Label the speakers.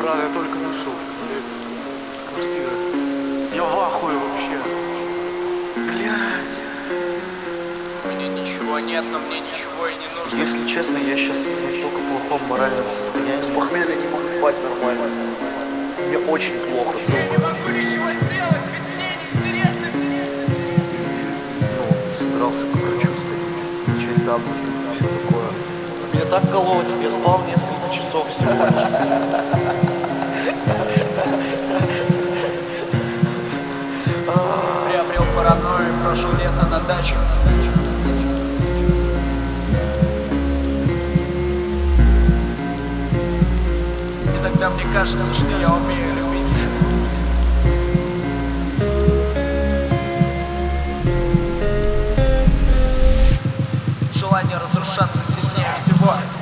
Speaker 1: Брат, я только нашел, блядь, с квартиры. Я в ахуе вообще. Блядь.
Speaker 2: У меня ничего нет, но мне ничего и не нужно.
Speaker 1: Если честно, я сейчас настолько в плохом моральном состоянии. С похмелья не могу спать нормально. Мне очень плохо.
Speaker 2: Я не могу ничего сделать, ведь мне неинтересно.
Speaker 1: Ну, собирался к врачу сходить, через таблетки и все такое. Меня так колотит, я спал несколько часов всего лишь.
Speaker 2: Приобрел паранойю и прожил лето на даче. Иногда мне кажется, что я умею любить. Желание разрушаться сильнее всего.